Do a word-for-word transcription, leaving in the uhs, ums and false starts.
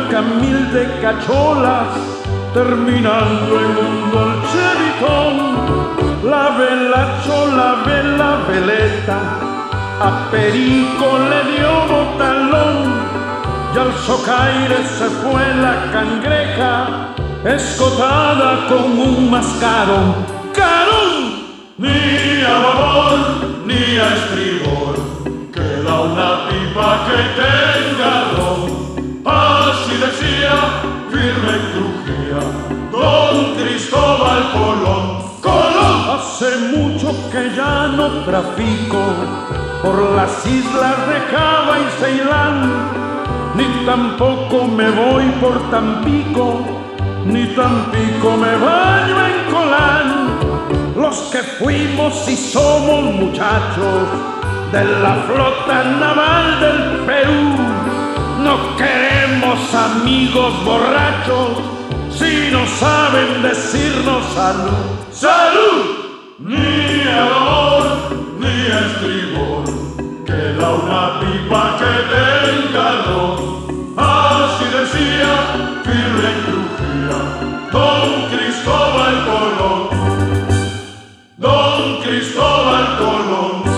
arranca mil de cacholas, terminando en un dolce vitón. La vela chola, vela veleta, a Perico le dio botalón. Y al socaire se fue la cangreja, escotada con un mascarón. ¡Carón! Ni a babor, ni a estribor, queda una pipa que tenga ron. Así decía, firme crujía, don Cristóbal Colón. ¡Colón! Hace mucho que ya no trafico por las islas de Java y Ceilán, ni tampoco me voy por Tampico, ni Tampico me baño en Colán. Los que fuimos y somos muchachos de la flota naval del Perú, no queremos amigos borrachos si no saben decirnos salud. ¡Salud! Ni a babor, ni a estribor, queda una pipa que tenga ron. Así decía, firme crujía, don Cristóbal Colón. Don Cristóbal Colón.